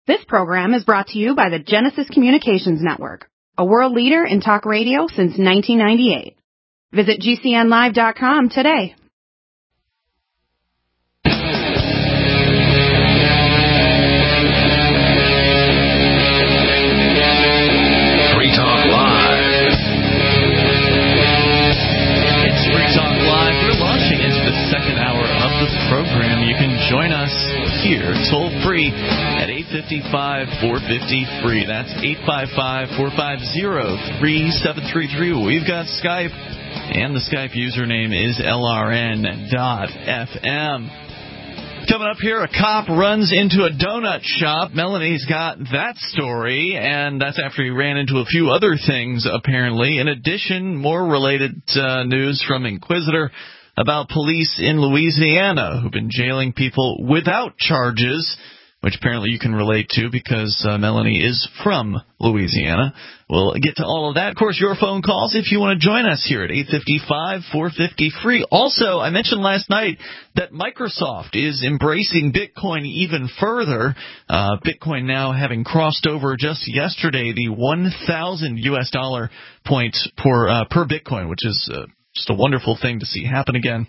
This program is brought to you by the Genesis Communications Network, a world leader in talk radio since 1998. Visit GCNlive.com today. Free Talk Live. It's Free Talk Live. We're launching into the second hour of the program. You can join us here, toll free, at 855-450-FREE. That's 855-450-3733. We've got Skype, and the Skype username is LRN.FM. Coming up here, a cop runs into a donut shop. Melanie's got that story, and that's after he ran into a few other things, apparently. In addition, more related news from Inquisitor about police in Louisiana who've been jailing people without charges, which apparently you can relate to because Melanie is from Louisiana. We'll get to all of that. Of course, your phone calls if you want to join us here at 855-450-FREE. Also, I mentioned last night that Microsoft is embracing Bitcoin even further. Bitcoin now having crossed over just yesterday the 1,000 US dollar point per Bitcoin, which is just a wonderful thing to see happen again.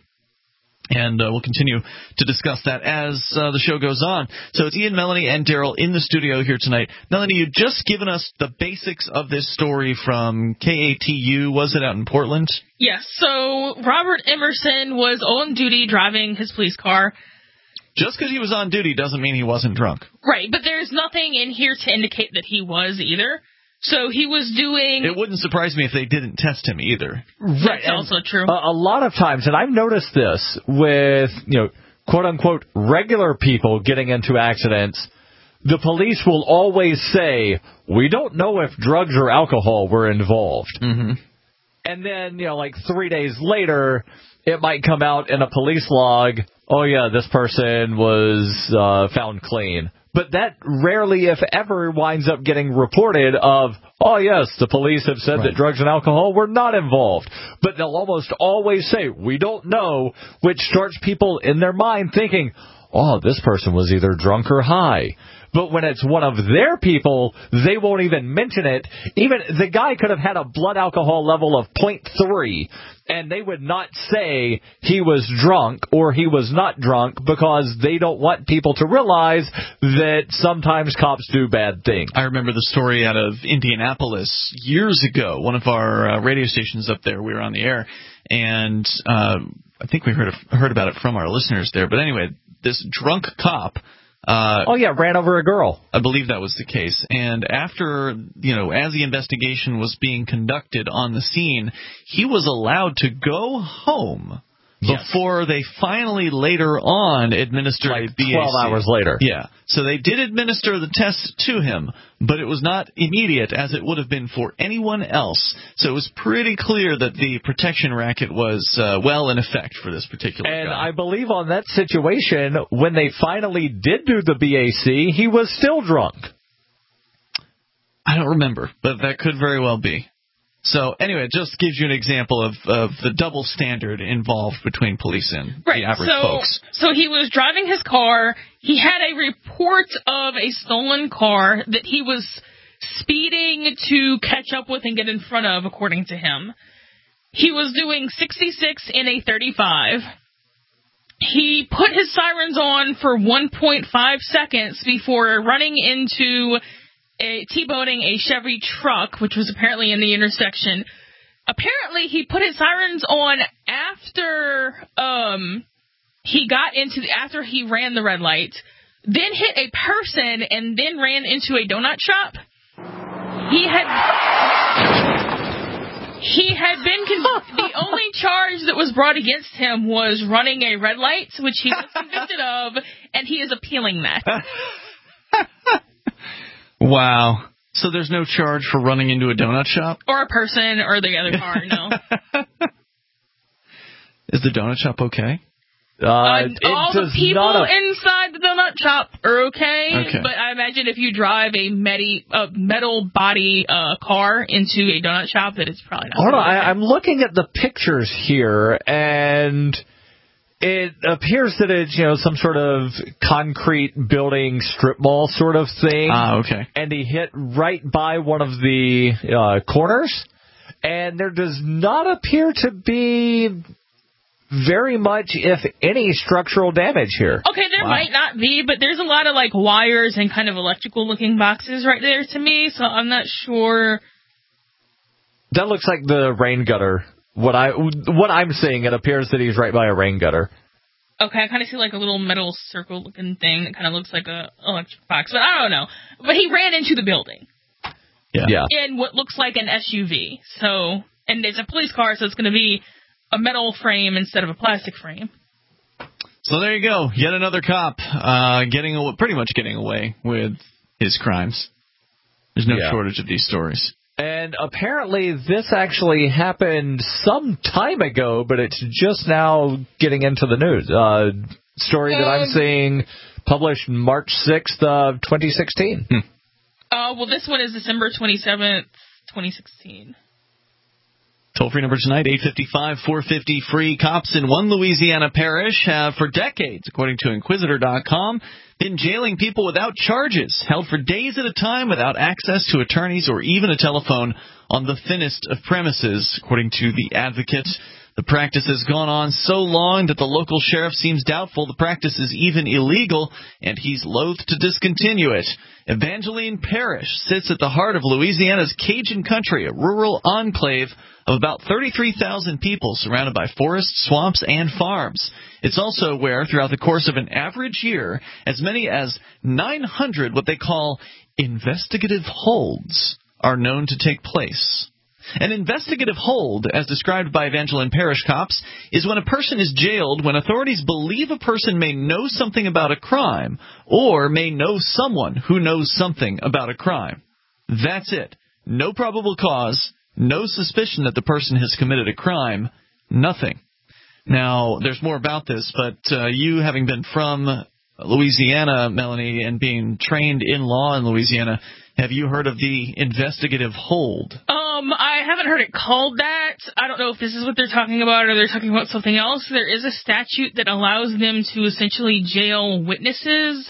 And we'll continue to discuss that as the show goes on. So it's Ian, Melanie, and Daryl in the studio here tonight. Melanie, you've just given us the basics of this story from KATU. Was it out in Portland? Yes. So Robert Emerson was on duty driving his police car. Just because he was on duty doesn't mean he wasn't drunk. Right, but there's nothing in here to indicate that he was either. So he was doing... It wouldn't surprise me if they didn't test him either. Right, that's also true. A lot of times, and I've noticed this with, quote-unquote, regular people getting into accidents, the police will always say, we don't know if drugs or alcohol were involved. Mm-hmm. And then, 3 days later, it might come out in a police log, oh, yeah, this person was found clean. But that rarely, if ever, winds up getting reported of, oh, yes, the police have said that drugs and alcohol were not involved. But they'll almost always say, we don't know, which starts people in their mind thinking, oh, this person was either drunk or high. But when it's one of their people, they won't even mention it. Even the guy could have had a blood alcohol level of 0.3, and they would not say he was drunk or he was not drunk because they don't want people to realize that sometimes cops do bad things. I remember the story out of Indianapolis years ago. One of our radio stations up there, we were on the air, and I think we heard about it from our listeners there. But anyway, this drunk cop... ran over a girl. I believe that was the case. And after, as the investigation was being conducted on the scene, he was allowed to go home before they finally later on administered a BAC. 12 hours later. Yeah. So they did administer the test to him, but it was not immediate as it would have been for anyone else. So it was pretty clear that the protection racket was well in effect for this particular guy. And I believe on that situation, when they finally did do the BAC, he was still drunk. I don't remember, but that could very well be. So, anyway, it just gives you an example of the double standard involved between police and the average folks. So he was driving his car. He had a report of a stolen car that he was speeding to catch up with and get in front of, according to him. He was doing 66 in a 35. He put his sirens on for 1.5 seconds before running into... T-boning a Chevy truck, which was apparently in the intersection. Apparently, he put his sirens on after after he ran the red light, then hit a person, and then ran into a donut shop. He had been the only charge that was brought against him was running a red light, which he was convicted of, and he is appealing that. Wow. So there's no charge for running into a donut shop? Or a person or the other car, no. Is the donut shop okay? All the people inside the donut shop are okay, but I imagine if you drive a metal body car into a donut shop, that it's probably not. I'm looking at the pictures here, and It appears that it's, some sort of concrete building strip mall sort of thing. Okay. And he hit right by one of the corners. And there does not appear to be very much, if any, structural damage here. Okay, there might not be, but there's a lot of wires and kind of electrical looking boxes right there to me, so I'm not sure. That looks like the rain gutter. What I'm seeing, it appears that he's right by a rain gutter. Okay, I kind of see a little metal circle looking thing that kind of looks like a electric box, but I don't know. But he ran into the building. Yeah. In what looks like an SUV. So, and it's a police car, so it's going to be a metal frame instead of a plastic frame. So there you go. Yet another cop pretty much getting away with his crimes. There's no shortage of these stories. And apparently this actually happened some time ago, but it's just now getting into the news. Story that I'm seeing published March 6th of 2016. Well, this one is December 27th, 2016. Toll-free number tonight, 855-450-FREE. Cops in one Louisiana parish have for decades, according to Inquisitor.com, been jailing people without charges, held for days at a time without access to attorneys or even a telephone on the thinnest of premises, according to The Advocate. The practice has gone on so long that the local sheriff seems doubtful the practice is even illegal, and he's loath to discontinue it. Evangeline Parish sits at the heart of Louisiana's Cajun country, a rural enclave of about 33,000 people surrounded by forests, swamps, and farms. It's also where, throughout the course of an average year, as many as 900 what they call investigative holds are known to take place. An investigative hold, as described by Evangeline Parish cops, is when a person is jailed when authorities believe a person may know something about a crime or may know someone who knows something about a crime. That's it. No probable cause, no suspicion that the person has committed a crime, nothing. Now, there's more about this, but you having been from Louisiana, Melanie, and being trained in law in Louisiana, have you heard of the investigative hold? I haven't heard it called that. I don't know if this is what they're talking about or they're talking about something else. There is a statute that allows them to essentially jail witnesses,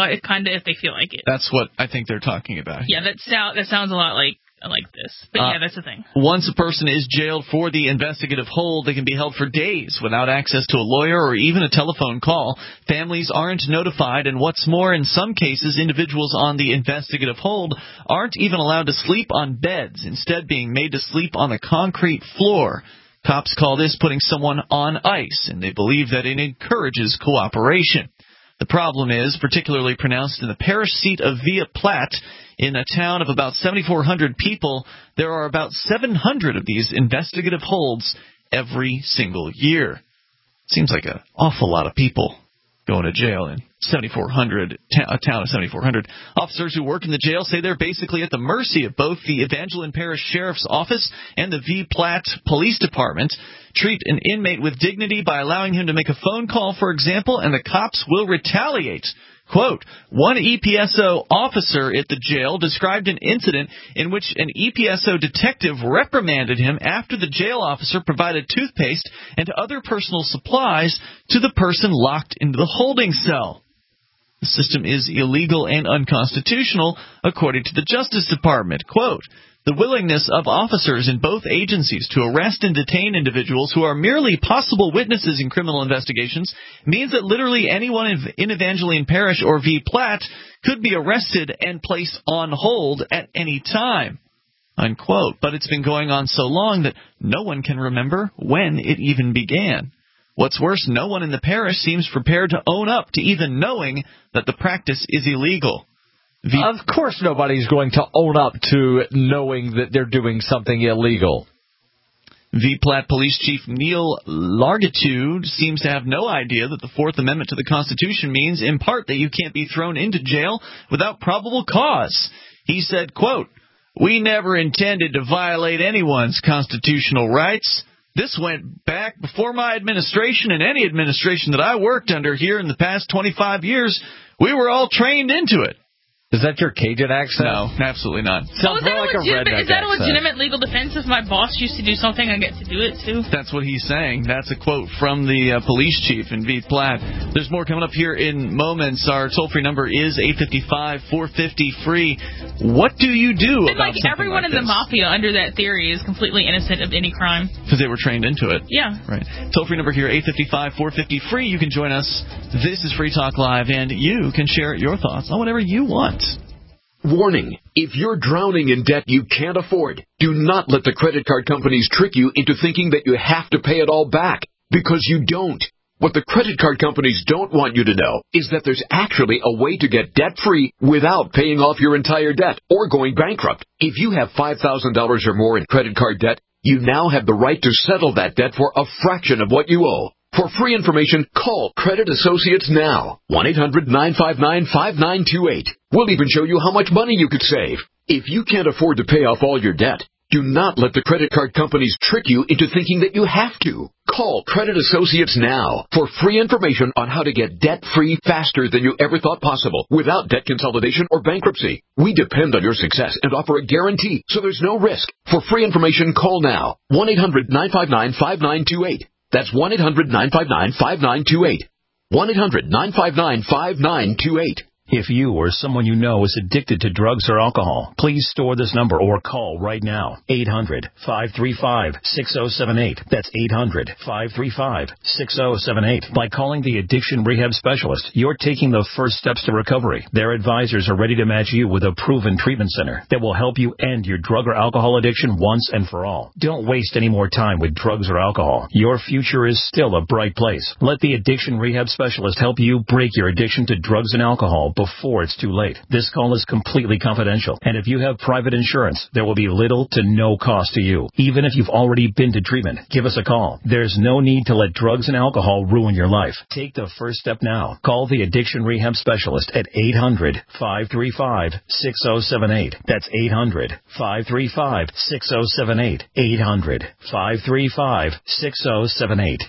if they feel like it. That's what I think they're talking about. Yeah, that sounds a lot like this. But yeah, that's the thing. Once a person is jailed for the investigative hold, they can be held for days without access to a lawyer or even a telephone call. Families aren't notified, and what's more, in some cases, individuals on the investigative hold aren't even allowed to sleep on beds, instead being made to sleep on the concrete floor. Cops call this putting someone on ice, and they believe that it encourages cooperation. The problem is particularly pronounced in the parish seat of Villa Platte. In a town of about 7,400 people, there are about 700 of these investigative holds every single year. Seems like an awful lot of people going to jail in 7,400, a town of 7,400. Officers who work in the jail say they're basically at the mercy of both the Evangeline Parish Sheriff's Office and the V. Platte Police Department. Treat an inmate with dignity by allowing him to make a phone call, for example, and the cops will retaliate. Quote, one EPSO officer at the jail described an incident in which an EPSO detective reprimanded him after the jail officer provided toothpaste and other personal supplies to the person locked into the holding cell. The system is illegal and unconstitutional, according to the Justice Department. Quote, the willingness of officers in both agencies to arrest and detain individuals who are merely possible witnesses in criminal investigations means that literally anyone in Evangeline Parish or V. Platte could be arrested and placed on hold at any time. Unquote. But it's been going on so long that no one can remember when it even began. What's worse, no one in the parish seems prepared to own up to even knowing that the practice is illegal. Of course nobody's going to own up to knowing that they're doing something illegal. V. Platte Police Chief Neil Largitude seems to have no idea that the Fourth Amendment to the Constitution means, in part, that you can't be thrown into jail without probable cause. He said, quote, we never intended to violate anyone's constitutional rights. This went back before my administration and any administration that I worked under here in the past 25 years. We were all trained into it. Is that your Cajun accent? No, absolutely not. Sounds more like a redneck Is that a accent. legitimate legal defense? If my boss used to do something, I get to do it too? That's what he's saying. That's a quote from the police chief in Beef Platte. There's more coming up here in moments. Our toll-free number is 855-450-FREE. What do you do about something everyone like in the this? mafia under that theory is completely innocent of any crime. Because they were trained into it. Yeah. Right. Toll-free number here, 855-450-FREE. You can join us. This is Free Talk Live, and you can share your thoughts on whatever you want. Warning, if you're drowning in debt you can't afford, do not let the credit card companies trick you into thinking that you have to pay it all back, because you don't. What the credit card companies don't want you to know is that there's actually a way to get debt-free without paying off your entire debt or going bankrupt. If you have $5,000 or more in credit card debt, you now have the right to settle that debt for a fraction of what you owe. For free information, call Credit Associates now. 1-800-959-5928. We'll even show you how much money you could save. If you can't afford to pay off all your debt, do not let the credit card companies trick you into thinking that you have to. Call Credit Associates now for free information on how to get debt-free faster than you ever thought possible without debt consolidation or bankruptcy. We depend on your success and offer a guarantee, so there's no risk. For free information, call now. 1-800-959-5928. That's 1-800-959-5928. 1-800-959-5928. If you or someone you know is addicted to drugs or alcohol, please store this number or call right now. 800-535-6078. That's 800-535-6078. By calling the Addiction Rehab Specialist, you're taking the first steps to recovery. Their advisors are ready to match you with a proven treatment center that will help you end your drug or alcohol addiction once and for all. Don't waste any more time with drugs or alcohol. Your future is still a bright place. Let the Addiction Rehab Specialist help you break your addiction to drugs and alcohol before it's too late. This call is completely confidential, and if you have private insurance, there will be little to no cost to you. Even if you've already been to treatment, give us a call. There's no need to let drugs and alcohol ruin your life. Take the first step now. Call the Addiction Rehab Specialist at 800-535-6078. That's 800-535-6078. 800-535-6078.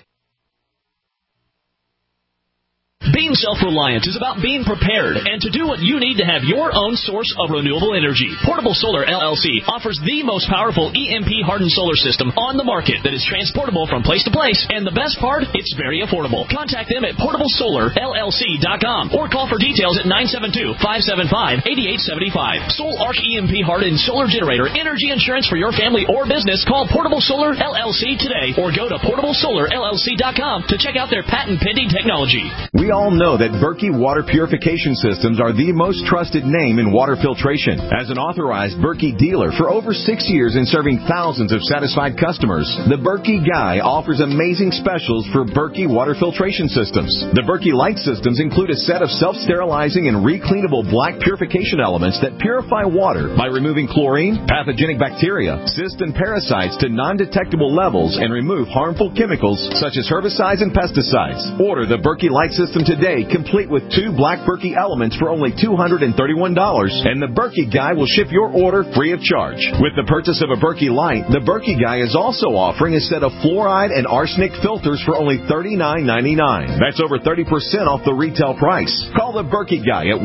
Being self-reliant is about being prepared and to do what you need to have your own source of renewable energy. Portable Solar LLC offers the most powerful EMP-hardened solar system on the market that is transportable from place to place, and the best part, it's very affordable. Contact them at portablesolarllc.com or call for details at 972-575-8875. Sol Arc EMP-hardened solar generator energy insurance for your family or business. Call Portable Solar LLC today or go to portablesolarllc.com to check out their patent-pending technology. We all know that Berkey Water Purification Systems are the most trusted name in water filtration. As an authorized Berkey dealer for over 6 years and serving thousands of satisfied customers, the Berkey Guy offers amazing specials for Berkey Water Filtration Systems. The Berkey Light Systems include a set of self-sterilizing and recleanable black purification elements that purify water by removing chlorine, pathogenic bacteria, cysts, and parasites to non-detectable levels and remove harmful chemicals such as herbicides and pesticides. Order the Berkey Light System today, complete with 2 black Berkey elements for only $231, and the Berkey Guy will ship your order free of charge. With the purchase of a Berkey Light, the Berkey Guy is also offering a set of fluoride and arsenic filters for only $39.99. That's over 30% off the retail price. Call the Berkey Guy at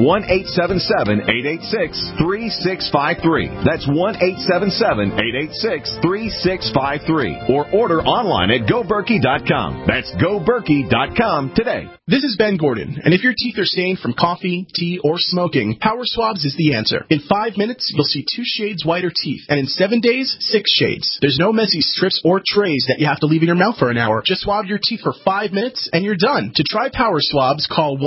1-877-886-3653. That's 1-877-886-3653. Or order online at goberkey.com. That's goberkey.com today. This is Ben Gordon, and if your teeth are stained from coffee, tea, or smoking, Power Swabs is the answer. In 5 minutes, you'll see 2 shades whiter teeth, and in 7 days, 6 shades. There's no messy strips or trays that you have to leave in your mouth for an hour. Just swab your teeth for 5 minutes, and you're done. To try Power Swabs, call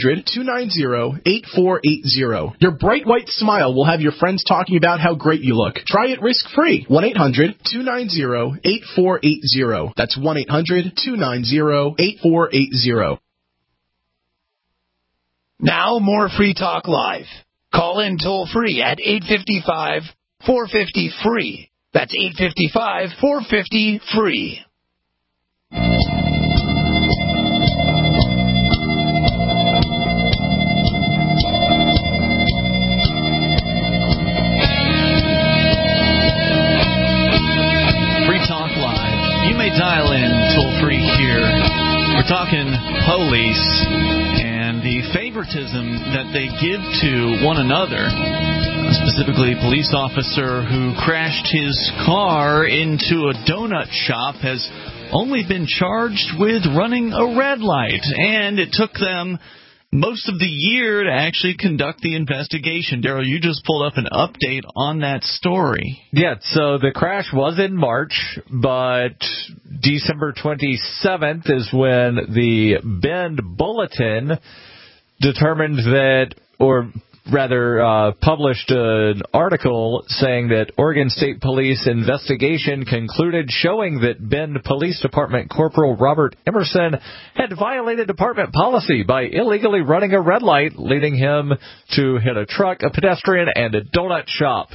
1-800-290-8480. Your bright white smile will have your friends talking about how great you look. Try it risk-free. 1-800-290-8480. That's 1-800-290-8480. Now, more Free Talk Live. Call in toll-free at 855-450-FREE. That's 855-450-FREE. Free Talk Live. You may dial in toll-free here. We're talking police. And the favorite favoritism that they give to one another. Specifically, a police officer who crashed his car into a donut shop has only been charged with running a red light, and it took them most of the year to actually conduct the investigation. Daryl, you just pulled up an update on that story. Yeah, so the crash was in March, but December 27th is when the Bend Bulletin determined that, or rather published an article saying that Oregon State Police investigation concluded showing that Bend Police Department Corporal Robert Emerson had violated department policy by illegally running a red light, leading him to hit a truck, a pedestrian, and a donut shop.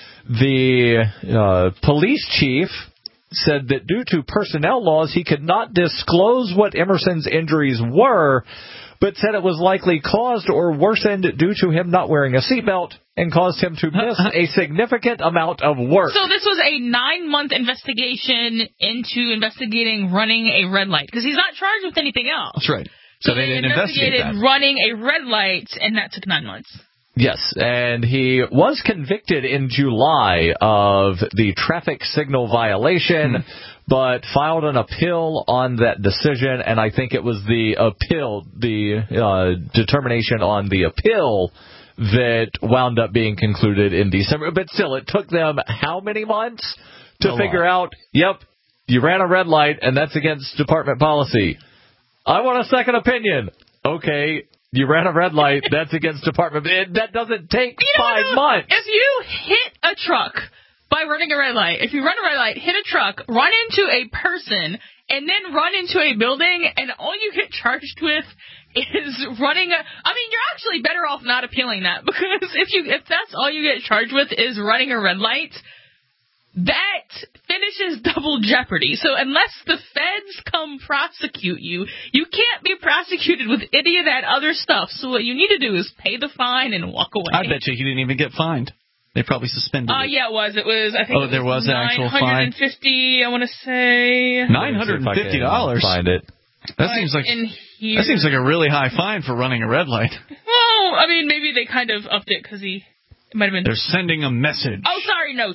The police chief said that due to personnel laws, he could not disclose what Emerson's injuries were, but said it was likely caused or worsened due to him not wearing a seatbelt and caused him to miss a significant amount of work. So this was a 9-month investigation into investigating running a red light, because he's not charged with anything else. That's right. So they didn't investigate that. Running a red light, and that took 9 months. Yes, and he was convicted in July of the traffic signal violation, but filed an appeal on that decision, and I think it was the appeal, the determination on the appeal that wound up being concluded in December. But still, it took them how many months to figure out, yep, you ran a red light, and that's against department policy. I want a second opinion. Okay. You ran a red light, that's against department. That doesn't take 5 months. If you hit a truck by running a red light, if you run a red light, hit a truck, run into a person, and then run into a building, and all you get charged with is running you're actually better off not appealing that, because if that's all you get charged with is running a red light, that finishes double jeopardy. So unless the feds come prosecute you, you can't be prosecuted with any of that other stuff. So what you need to do is pay the fine and walk away. I bet you he didn't even get fined. They probably suspended it. Yeah, it was. It was, I think there was an actual fine? $950, I want to say. $950? Find it. That seems like a really high fine for running a red light. Well, maybe they kind of upped it because he... It might have been. They're sending a message. Oh, sorry, no,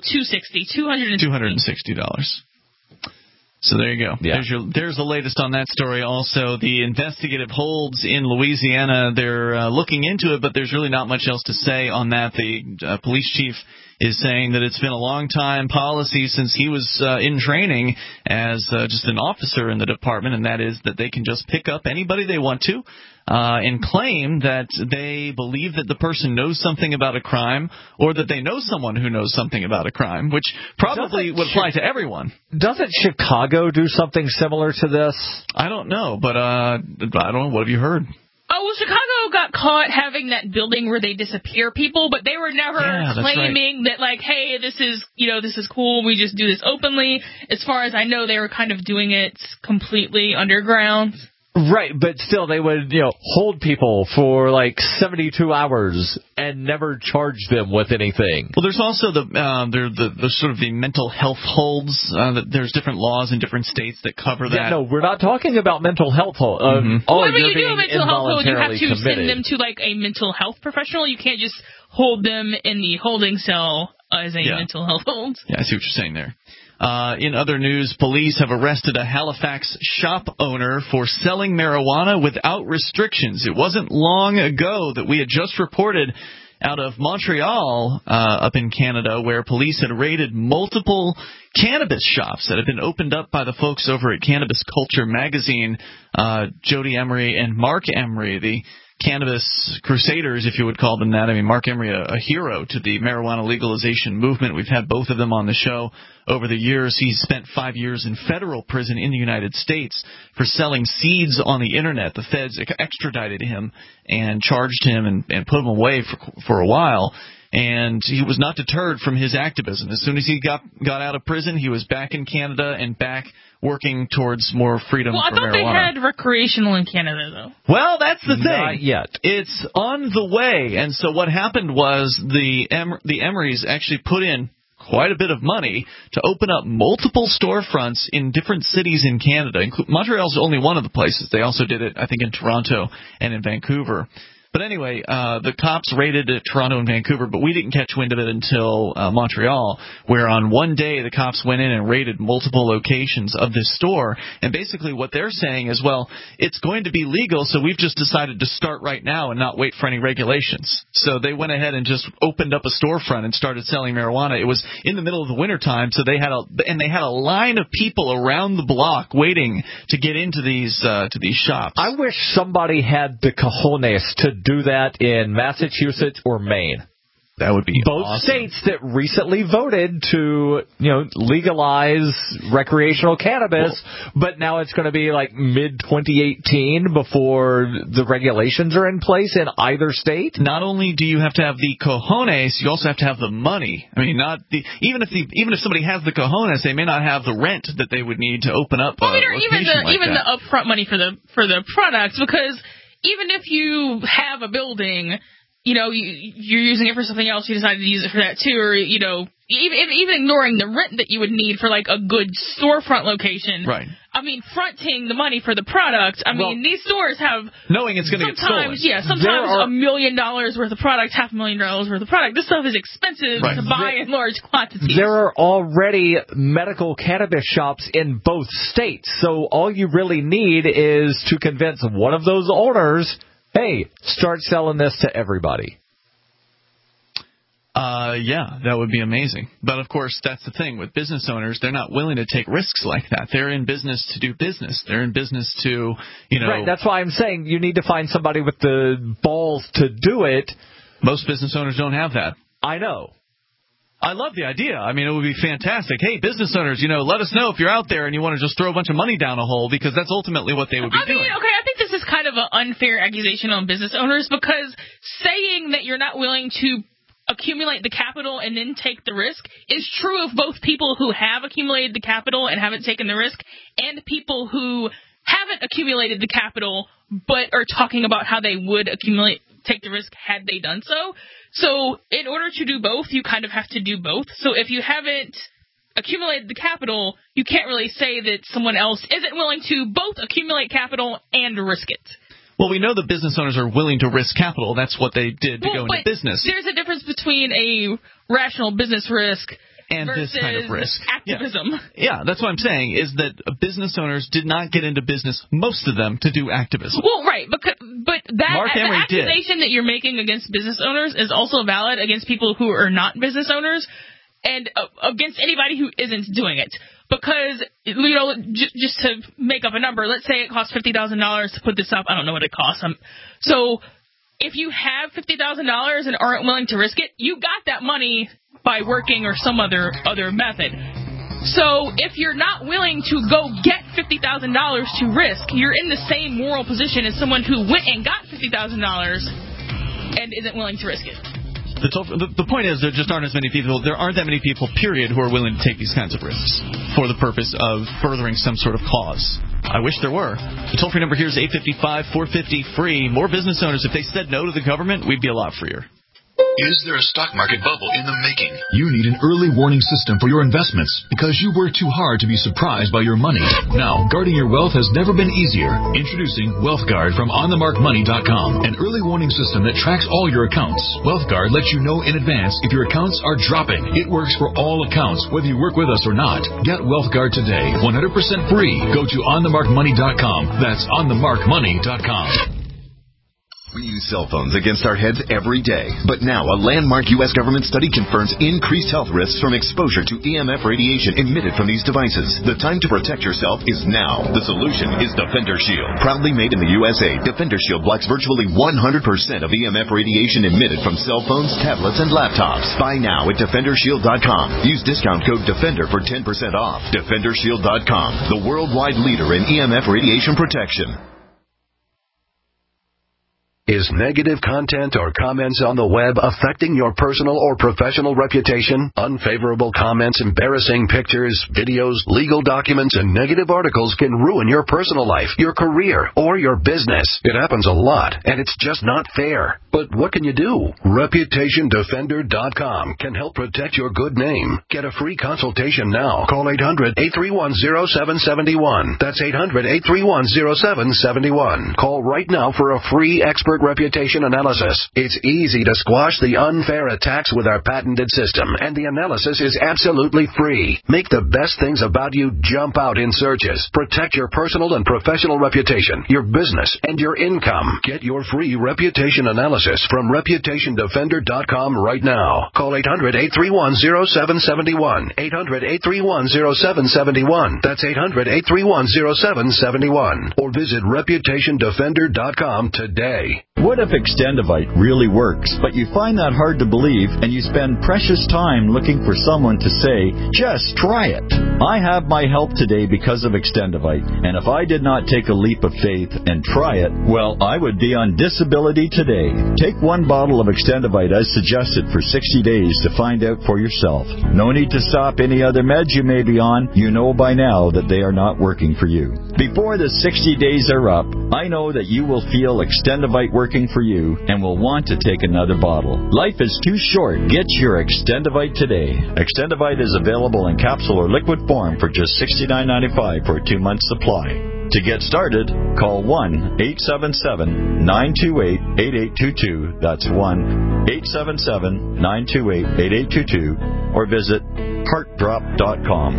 $260. So there you go. Yeah. There's the latest on that story. Also, the investigative holds in Louisiana, they're looking into it, but there's really not much else to say on that. The police chief is saying that it's been a long time policy since he was in training as just an officer in the department, and that is that they can just pick up anybody they want to and claim that they believe that the person knows something about a crime or that they know someone who knows something about a crime, which probably would apply to everyone. Doesn't Chicago do something similar to this? I don't know, but I don't know. What have you heard? Oh, well, Chicago got caught having that building where they disappear people, but they were never claiming that, like, hey, this is cool, we just do this openly. As far as I know, they were kind of doing it completely underground. Right, but still they would, hold people for like 72 hours and never charge them with anything. Well, there's also the sort of the mental health holds. There's different laws in different states that cover that. Yeah, no, we're not talking about mental health hold. When you do a mental health hold, you have to send them to like a mental health professional. You can't just hold them in the holding cell as a mental health hold. Yeah, I see what you're saying there. In other news, police have arrested a Halifax shop owner for selling marijuana without restrictions. It wasn't long ago that we had just reported out of Montreal up in Canada where police had raided multiple cannabis shops that had been opened up by the folks over at Cannabis Culture magazine, Jody Emery and Mark Emery, the cannabis crusaders, if you would call them that. I mean, Mark Emery, a hero to the marijuana legalization movement. We've had both of them on the show over the years. He spent 5 years in federal prison in the United States for selling seeds on the Internet. The feds extradited him and charged him and put him away for a while. And he was not deterred from his activism. As soon as he got out of prison, he was back in Canada and back working towards more freedom for marijuana. Well, I thought they had recreational in Canada, though. Well, that's the thing. Not yet. It's on the way. And so what happened was the Emerys actually put in quite a bit of money to open up multiple storefronts in different cities in Canada. Montreal's only one of the places. They also did it, I think, in Toronto and in Vancouver. But anyway, the cops raided Toronto and Vancouver, but we didn't catch wind of it until Montreal, where on one day the cops went in and raided multiple locations of this store. And basically what they're saying is, well, it's going to be legal, so we've just decided to start right now and not wait for any regulations. So they went ahead and just opened up a storefront and started selling marijuana. It was in the middle of the wintertime, so they had a line of people around the block waiting to get into these shops. I wish somebody had the cojones to do that in Massachusetts or Maine. That would be both awesome. States that recently voted to, legalize recreational cannabis, but now it's going to be like mid-2018 before the regulations are in place in either state. Not only do you have to have the cojones, you also have to have the money. I mean, even if somebody has the cojones, they may not have the rent that they would need to open up a location even the upfront money for the products, because even if you have a building, you're using it for something else, you decide to use it for that too, or, even ignoring the rent that you would need for, like, a good storefront location. Right. I mean, fronting the money for the product. These stores have... Knowing it's going to get stolen. Yeah, sometimes $1 million worth of product, $500,000 worth of product. This stuff is expensive to buy in large quantities. There are already medical cannabis shops in both states, so all you really need is to convince one of those owners, hey, start selling this to everybody. Yeah, that would be amazing. But, of course, that's the thing. With business owners, they're not willing to take risks like that. They're in business to do business. They're in business to, Right, that's why I'm saying you need to find somebody with the balls to do it. Most business owners don't have that. I know. I love the idea. I mean, it would be fantastic. Hey, business owners, let us know if you're out there and you want to just throw a bunch of money down a hole, because that's ultimately what they would be doing. Okay, I think this is kind of an unfair accusation on business owners, because saying that you're not willing to accumulate the capital and then take the risk is true of both people who have accumulated the capital and haven't taken the risk, and people who haven't accumulated the capital but are talking about how they would take the risk had they done so. So in order to do both, you kind of have to do both. So if you haven't accumulated the capital, you can't really say that someone else isn't willing to both accumulate capital and risk it. Well, we know the business owners are willing to risk capital. That's what they did to go into business. There's a difference between a rational business risk and versus this kind of risk. Activism. Yeah, that's what I'm saying, is that business owners did not get into business, most of them, to do activism. Well, right, but Mark the Emery accusation that you're making against business owners is also valid against people who are not business owners and against anybody who isn't doing it. Because, just to make up a number, let's say it costs $50,000 to put this up. I don't know what it costs. So if you have $50,000 and aren't willing to risk it, you got that money by working or some other method. So if you're not willing to go get $50,000 to risk, you're in the same moral position as someone who went and got $50,000 and isn't willing to risk it. The point is, there just aren't as many people. There aren't that many people, period, who are willing to take these kinds of risks for the purpose of furthering some sort of cause. I wish there were. The toll-free number here is 855-450-FREE. More business owners, if they said no to the government, we'd be a lot freer. Is there a stock market bubble in the making? You need an early warning system for your investments because you work too hard to be surprised by your money. Now, guarding your wealth has never been easier. Introducing WealthGuard from OnTheMarkMoney.com, an early warning system that tracks all your accounts. WealthGuard lets you know in advance if your accounts are dropping. It works for all accounts, whether you work with us or not. Get WealthGuard today, 100% free. Go to OnTheMarkMoney.com. That's OnTheMarkMoney.com. We use cell phones against our heads every day. But now, a landmark U.S. government study confirms increased health risks from exposure to EMF radiation emitted from these devices. The time to protect yourself is now. The solution is Defender Shield. Proudly made in the USA, Defender Shield blocks virtually 100% of EMF radiation emitted from cell phones, tablets, and laptops. Buy now at DefenderShield.com. Use discount code DEFENDER for 10% off. DefenderShield.com, the worldwide leader in EMF radiation protection. Is negative content or comments on the web affecting your personal or professional reputation? Unfavorable comments, embarrassing pictures, videos, legal documents, and negative articles can ruin your personal life, your career, or your business. It happens a lot, and it's just not fair. But what can you do? ReputationDefender.com can help protect your good name. Get a free consultation now. Call 800-831-0771. That's 800-831-0771. Call right now for a free expert expert reputation analysis. It's easy to squash the unfair attacks with our patented system, and the analysis is absolutely free. Make the best things about you jump out in searches. Protect your personal and professional reputation, your business, and your income. Get your free reputation analysis from ReputationDefender.com right now. Call 800-831-0771. 800-831-0771. That's 800-831-0771. Or visit ReputationDefender.com today. What if Extendivite really works, but you find that hard to believe and you spend precious time looking for someone to say, just try it? I have my help today because of Extendivite, and if I did not take a leap of faith and try it, well, I would be on disability today. Take one bottle of Extendivite as suggested for 60 days to find out for yourself. No need to stop any other meds you may be on. You know by now that they are not working for you. Before the 60 days are up, I know that you will feel Extendivite working for you and will want to take another bottle. Life is too short. Get your Extendivite today. Extendivite is available in capsule or liquid form for just $69.95 for a 2-month supply. To get started, call 1-877-928-8822. That's 1-877-928-8822. Or visit heartdrop.com.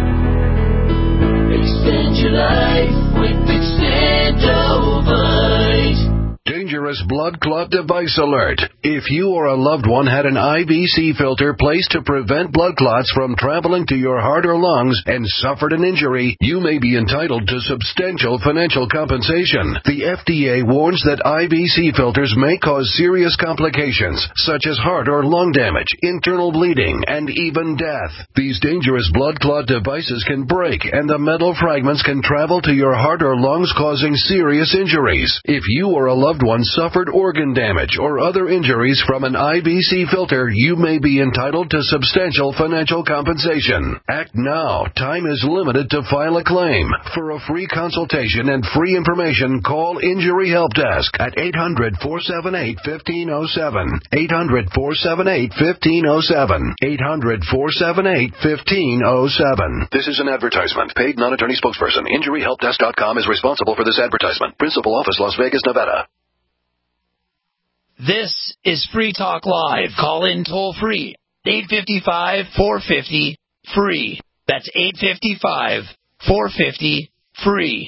Extend your life with Extendovite. Dangerous blood clot device alert. If you or a loved one had an IVC filter placed to prevent blood clots from traveling to your heart or lungs and suffered an injury, you may be entitled to substantial financial compensation. The FDA warns that IVC filters may cause serious complications, such as heart or lung damage, internal bleeding, and even death. These dangerous blood clot devices can break, and the metal fragments can travel to your heart or lungs, causing serious injuries. If you or a loved one suffered organ damage or other injuries from an IVC filter, you may be entitled to substantial financial compensation. Act now. Time is limited to file a claim. For a free consultation and free information, call Injury Help Desk at 800-478-1507. 800-478-1507. 800-478-1507. This is an advertisement. Paid non-attorney spokesperson. InjuryHelpDesk.com is responsible for this advertisement. Principal office, Las Vegas, Nevada. This is Free Talk Live. Call in toll free. 855-450-FREE. That's 855-450-FREE.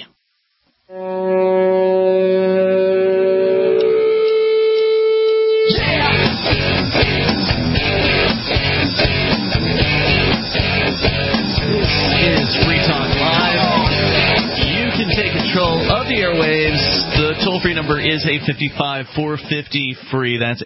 This is Free Talk Live. You can take control of the airwaves. The toll-free number is 855-450-FREE. That's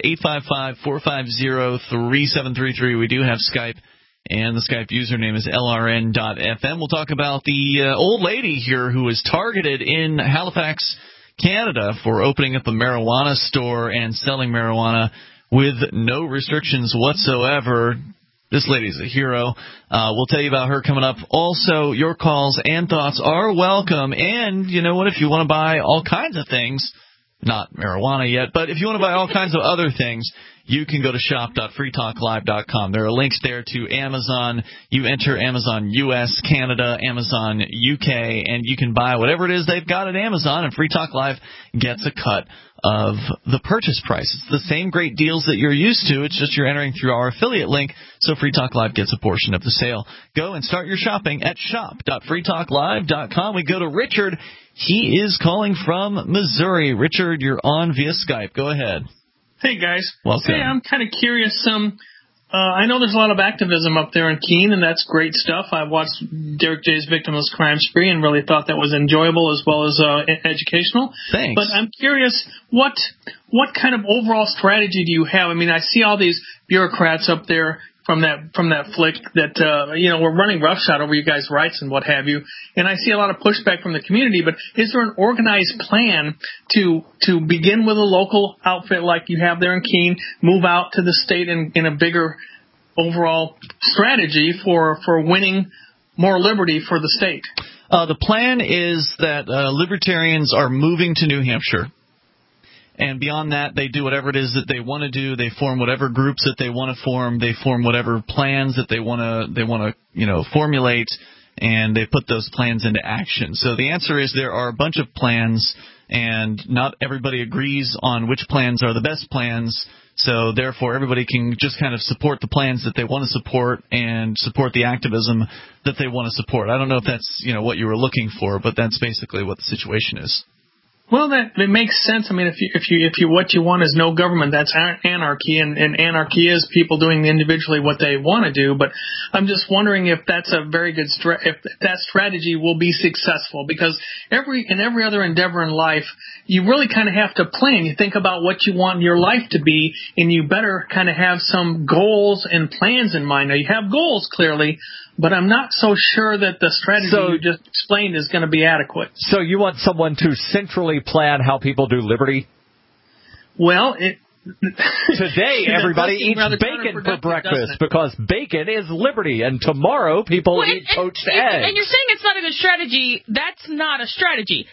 855-450-3733. We do have Skype, and the Skype username is LRN.FM. We'll talk about the old lady here who was targeted in Halifax, Canada, for opening up a marijuana store and selling marijuana with no restrictions whatsoever. This lady's a hero. We'll tell you about her coming up. Also, your calls and thoughts are welcome. And you know what? If you want to buy all kinds of things, not marijuana yet, but if you want to buy all kinds of other things, you can go to shop.freetalklive.com. There are links there to Amazon. You enter Amazon US, Canada, Amazon UK, and you can buy whatever it is they've got at Amazon, and Free Talk Live gets a cut of the purchase price. It's the same great deals that you're used to. It's just you're entering through our affiliate link, so Free Talk Live gets a portion of the sale. Go and start your shopping at shop.freetalklive.com. We go to Richard. He is calling from Missouri. Richard, you're on via Skype. Go ahead. Hey, guys. Welcome. Hey, I'm kind of curious. I know there's a lot of activism up there in Keene, and that's great stuff. I watched Derek J's Victimless Crime Spree and really thought that was enjoyable as well as educational. Thanks. But I'm curious, what kind of overall strategy do you have? I mean, I see all these bureaucrats up there from that flick that we're running roughshod over you guys' rights and what have you, and I see a lot of pushback from the community. But is there an organized plan to begin with a local outfit like you have there in Keene, move out to the state in a bigger overall strategy for winning more liberty for the state? The plan is that libertarians are moving to New Hampshire. And beyond that, they do whatever it is that they want to do. They form whatever groups that they want to form. They form whatever plans that they want to formulate, and they put those plans into action. So the answer is there are a bunch of plans and not everybody agrees on which plans are the best plans. So therefore, everybody can just kind of support the plans that they want to support and support the activism that they want to support. I don't know if that's what you were looking for, but that's basically what the situation is. Well, it makes sense. I mean, if you what you want is no government, that's anarchy, and anarchy is people doing individually what they want to do. But I'm just wondering if that's a very good if that strategy will be successful, because in every other endeavor in life, you really kind of have to plan. You think about what you want your life to be, and you better kind of have some goals and plans in mind. Now, you have goals clearly, but I'm not so sure that the strategy you just explained is going to be adequate. So you want someone to centrally plan how people do liberty? Well, today everybody eats bacon for breakfast because bacon is liberty, and tomorrow people eat poached eggs. And you're saying it's not a good strategy. That's not a strategy.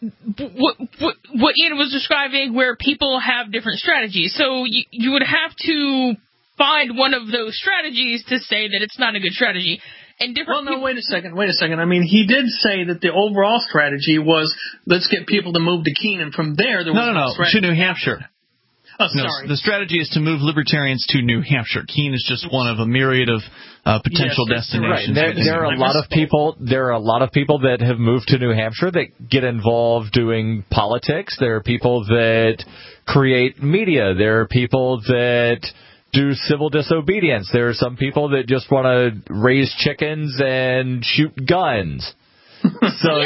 What Ian was describing, where people have different strategies. So you would have to find one of those strategies to say that it's not a good strategy. And wait a second. I mean, he did say that the overall strategy was, let's get people to move to Keene, and from there was no, to New Hampshire. Oh, sorry. No, the strategy is to move libertarians to New Hampshire. Keene is just one of a myriad of potential destinations. Right. There are a lot of people. There are a lot of people that have moved to New Hampshire that get involved doing politics. There are people that create media. There are people that do civil disobedience. There are some people that just want to raise chickens and shoot guns. So,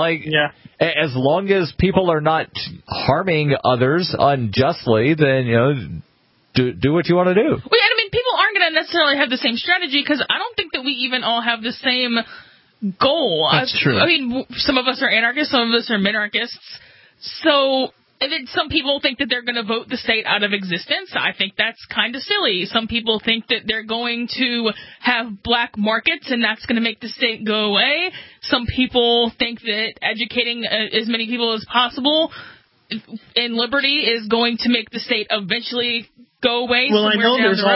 as long as people are not harming others unjustly, then, do what you want to do. Well, I mean, people aren't going to necessarily have the same strategy, because I don't think that we even all have the same goal. That's true. I mean, some of us are anarchists, some of us are minarchists. So, and then some people think that they're going to vote the state out of existence. I think that's kind of silly. Some people think that they're going to have black markets, and that's going to make the state go away. Some people think that educating as many people as possible in liberty is going to make the state eventually go away. Well, I know there's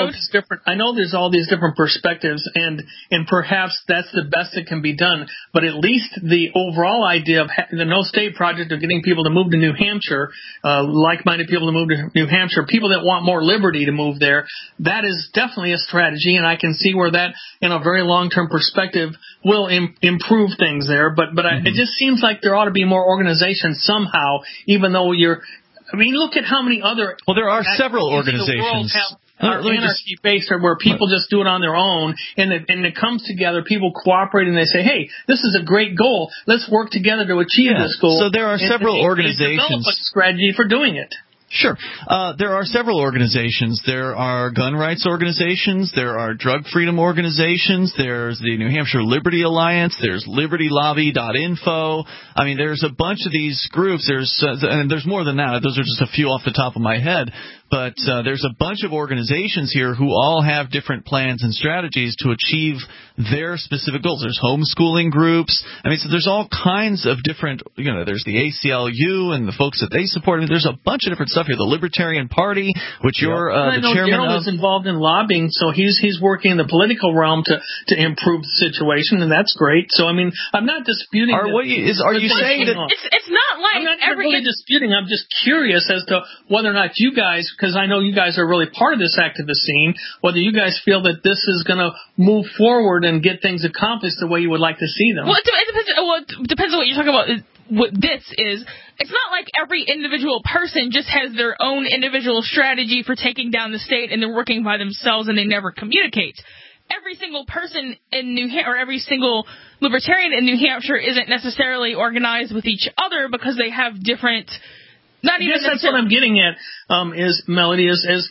all these different perspectives, and perhaps that's the best that can be done. But at least the overall idea of the No State Project, of getting people to move to New Hampshire, like-minded people to move to New Hampshire, people that want more liberty to move there, that is definitely a strategy, and I can see where that, in a very long-term perspective, will improve things there. But it just seems like there ought to be more organization somehow, even though I mean, look at how many other... Well, there are several organizations. Are anarchy-based, where people just do it on their own, and it comes together, people cooperate, and they say, hey, this is a great goal. Let's work together to achieve this goal. So there are several organizations. Develop a strategy for doing it. Sure. There are several organizations. There are gun rights organizations. There are drug freedom organizations. There's the New Hampshire Liberty Alliance. There's libertylobby.info. I mean, there's a bunch of these groups. And there's more than that. Those are just a few off the top of my head. But there's a bunch of organizations here who all have different plans and strategies to achieve their specific goals. There's homeschooling groups. I mean, so there's all kinds of different, there's the ACLU and the folks that they support. There's a bunch of different stuff here. The Libertarian Party, which you're the chairman of. Darrell is involved in lobbying, so he's working in the political realm to improve the situation, and that's great. So, I mean, I'm not disputing. Are you saying that it's not like I'm not really disputing. I'm just curious as to whether or not you guys, because I know you guys are really part of this activist scene, whether you guys feel that this is going to move forward and get things accomplished the way you would like to see them. Well, it depends on what you're talking about. What this is, it's not like every individual person just has their own individual strategy for taking down the state, and they're working by themselves and they never communicate. Every single person in or every single libertarian in New Hampshire isn't necessarily organized with each other, because they have different. Not even. That's what I'm getting at. Is Melody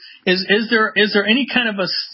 is there any kind of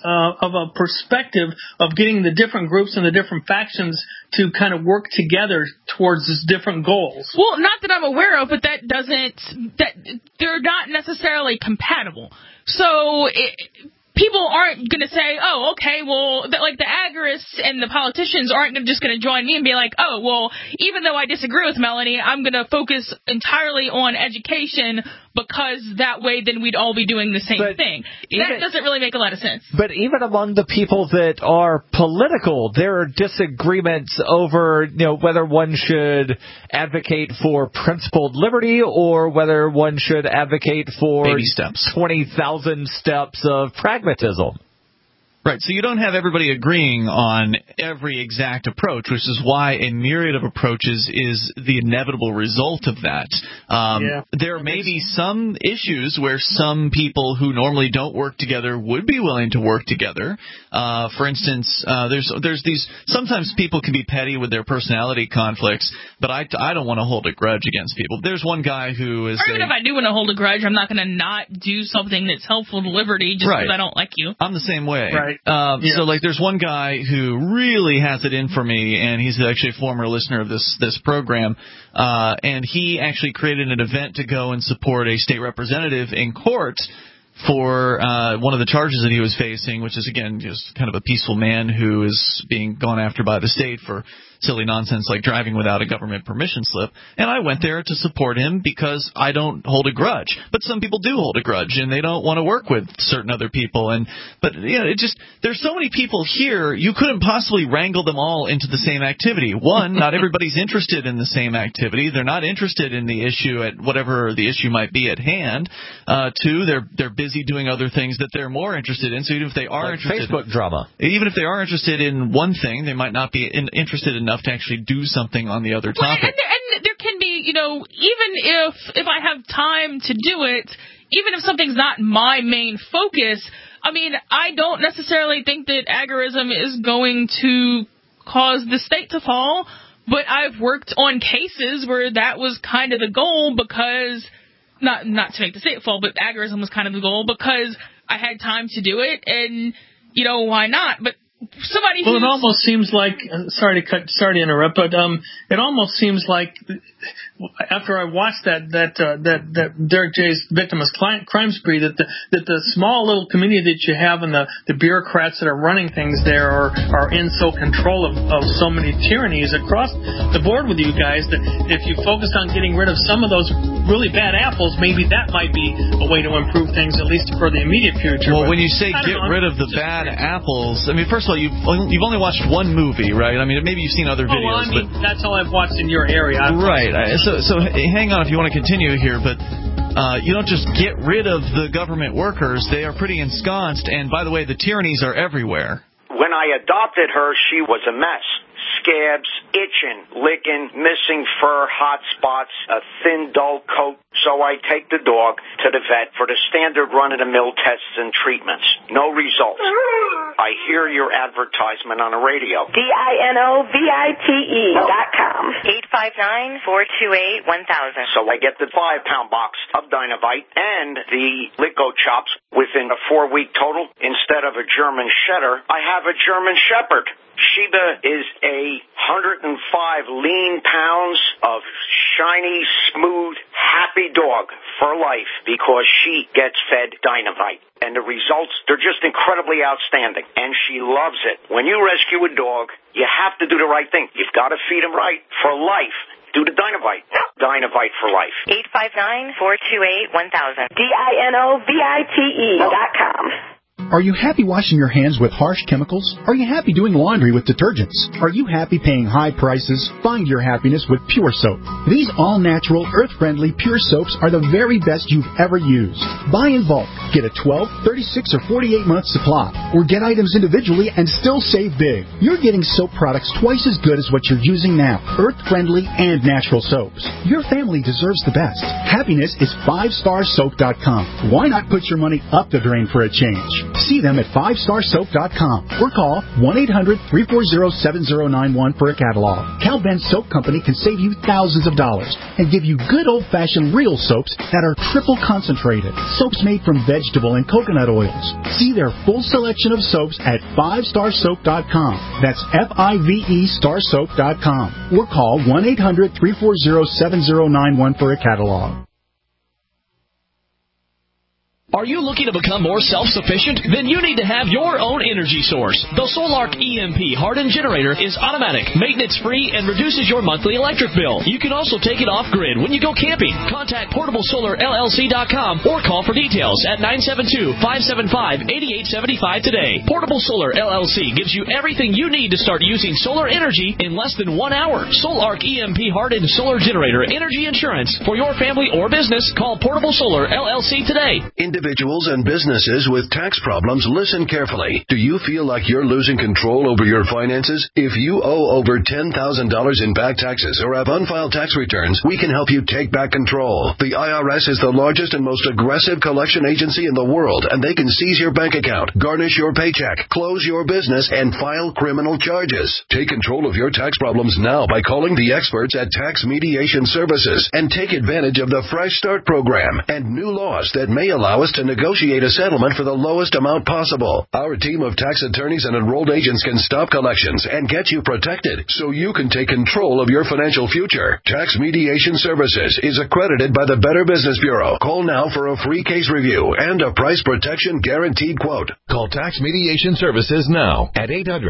a perspective of getting the different groups and the different factions to kind of work together towards these different goals? Well, not that I'm aware of, but that they're not necessarily compatible. So people aren't going to say, oh, okay, well, like the agorists and the politicians aren't just going to join me and be like, oh, well, even though I disagree with Melanie, I'm going to focus entirely on education because that way then we'd all be doing the same thing. That doesn't really make a lot of sense. But even among the people that are political, there are disagreements over, whether one should advocate for principled liberty or whether one should advocate for baby steps, 20,000 steps of pragmatism. Right, so you don't have everybody agreeing on every exact approach, which is why a myriad of approaches is the inevitable result of that. There may be some issues where some people who normally don't work together would be willing to work together. For instance, there's these, sometimes people can be petty with their personality conflicts, but I don't want to hold a grudge against people. There's one guy who is... Or even if I do want to hold a grudge, I'm not going to not do something that's helpful to liberty just because I don't like you. I'm the same way. Right. So, like, there's one guy who really has it in for me, and he's actually a former listener of this program, and he actually created an event to go and support a state representative in court for one of the charges that he was facing, which is, again, just kind of a peaceful man who is being gone after by the state for silly nonsense like driving without a government permission slip. And I went there to support him because I don't hold a grudge. But some people do hold a grudge, and they don't want to work with certain other people. But there's so many people here, you couldn't possibly wrangle them all into the same activity. One, not everybody's interested in the same activity. They're not interested in the issue at whatever the issue might be at hand. Two, they're busy doing other things that they're more interested in. So even if they are interested, Facebook drama. Even if they are interested in one thing, they might not be interested enough to actually do something on the other topic. And there can be, even if I have time to do it, even if something's not my main focus, I mean, I don't necessarily think that agorism is going to cause the state to fall, but I've worked on cases where that was kind of the goal because, not to make the state fall, but agorism was kind of the goal because I had time to do it, and, why not? But somebody it almost seems like, sorry to interrupt, but it almost seems like after I watched that Derek J's victimless crime spree, that the small little community that you have and the bureaucrats that are running things there are in so control of so many tyrannies across the board with you guys that if you focus on getting rid of some of those really bad apples, maybe that might be a way to improve things, at least for the immediate future. Well, when you say get rid of the bad apples, I mean, first of all, you've only watched one movie, right? I mean, maybe you've seen other videos. But that's all I've watched in your area. Right. So hang on if you want to continue here, but you don't just get rid of the government workers. They are pretty ensconced, and by the way, the tyrannies are everywhere. When I adopted her, she was a mess. Scabs, itching, licking, missing fur, hot spots, a thin, dull coat. So I take the dog to the vet for the standard run-of-the-mill tests and treatments. No results. I hear your advertisement on the radio. DINOVITE.com. 859-428-1000. So I get the 5-pound box of Dinovite and the Lico chops within a 4-week total. Instead of a German Setter, I have a German Shepherd. Sheba is a 105 lean pounds of shiny, smooth, happy dog for life because she gets fed Dinovite. And the results, they're just incredibly outstanding. And she loves it. When you rescue a dog, you have to do the right thing. You've got to feed him right for life. Do the Dinovite. Dinovite for life. 859-428-1000. DINOVITE.com. Are you happy washing your hands with harsh chemicals? Are you happy doing laundry with detergents? Are you happy paying high prices? Find your happiness with Pure Soap. These all-natural, earth-friendly Pure Soaps are the very best you've ever used. Buy in bulk. Get a 12, 36, or 48-month supply. Or get items individually and still save big. You're getting soap products twice as good as what you're using now. Earth-friendly and natural soaps. Your family deserves the best. Happiness is 5starsoap.com. Why not put your money up the drain for a change? See them at 5starsoap.com or call 1-800-340-7091 for a catalog. Cal Ben Soap Company can save you thousands of dollars and give you good old-fashioned real soaps that are triple concentrated. Soaps made from vegetable and coconut oils. See their full selection of soaps at 5starsoap.com. That's F-I-V-E starsoap.com or call 1-800-340-7091 for a catalog. Are you looking to become more self-sufficient? Then you need to have your own energy source. The Solark EMP hardened generator is automatic, maintenance-free, and reduces your monthly electric bill. You can also take it off-grid when you go camping. Contact PortableSolarLLC.com or call for details at 972-575-8875 today. Portable Solar LLC gives you everything you need to start using solar energy in less than 1 hour. Solark EMP hardened solar generator energy insurance for your family or business. Call Portable Solar LLC today. Individuals and businesses with tax problems, listen carefully. Do you feel like you're losing control over your finances? If you owe over $10,000 in back taxes or have unfiled tax returns, we can help you take back control. The IRS is the largest and most aggressive collection agency in the world, and they can seize your bank account, garnish your paycheck, close your business, and file criminal charges. Take control of your tax problems now by calling the experts at Tax Mediation Services and take advantage of the Fresh Start program and new laws that may allow us to negotiate a settlement for the lowest amount possible. Our team of tax attorneys and enrolled agents can stop collections and get you protected so you can take control of your financial future. Tax Mediation Services is accredited by the Better Business Bureau. Call now for a free case review and a price protection guaranteed quote. Call Tax Mediation Services now at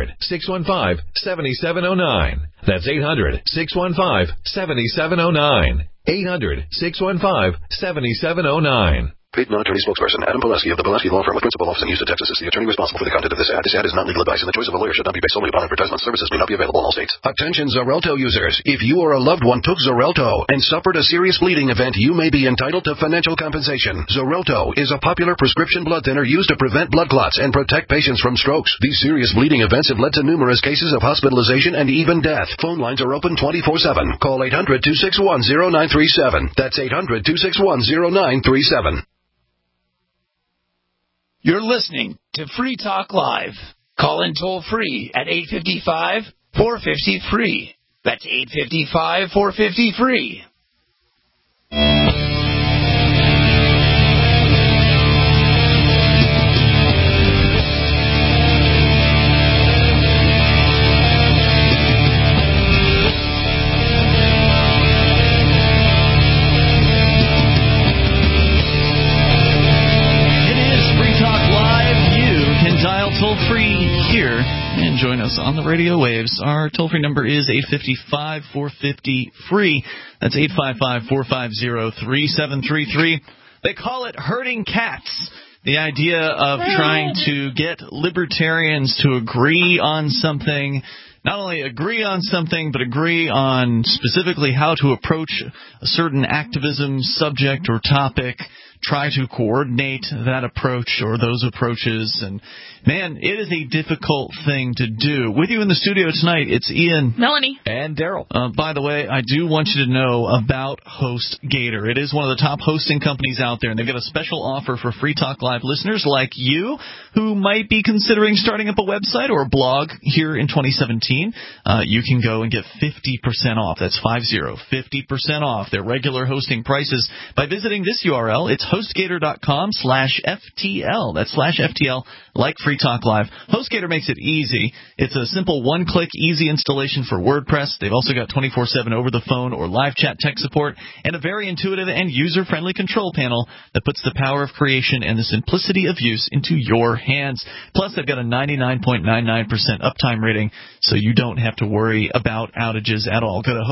800-615-7709. That's 800-615-7709. 800-615-7709. Paid non-attorney spokesperson Adam Pileski of the Pileski Law Firm with principal office in Houston, Texas is the attorney responsible for the content of this ad. This ad is not legal advice, and the choice of a lawyer should not be based solely upon advertisement. Services may not be available in all states. Attention Xarelto users. If you or a loved one took Xarelto and suffered a serious bleeding event, you may be entitled to financial compensation. Xarelto is a popular prescription blood thinner used to prevent blood clots and protect patients from strokes. These serious bleeding events have led to numerous cases of hospitalization and even death. Phone lines are open 24/7. Call 800-261-0937. That's 800-261-0937. You're listening to Free Talk Live. Call in toll free at 855-450-FREE. That's 855-450-FREE. Toll-free here and join us on the radio waves. Our toll-free number is 855-450-FREE. That's 855-450-3733. They call it herding cats. The idea of trying to get libertarians to agree on something, not only agree on something, but agree on specifically how to approach a certain activism subject or topic, try to coordinate that approach or those approaches. And, man, it is a difficult thing to do. With you in the studio tonight, it's Ian, Melanie, and Daryl. By the way, I do want you to know about HostGator. It is one of the top hosting companies out there, and they've got a special offer for Free Talk Live listeners like you who might be considering starting up a website or a blog here in 2017. You can go and get 50% off. That's 50% off their regular hosting prices by visiting this URL. It's HostGator.com/FTL. That's /FTL, like Free Talk Live. HostGator makes it easy. It's a simple one-click, easy installation for WordPress. They've also got 24/7 over-the-phone or live chat tech support and a very intuitive and user-friendly control panel that puts the power of creation and the simplicity of use into your hands. Plus, they've got a 99.99% uptime rating, so you don't have to worry about outages at all. Go to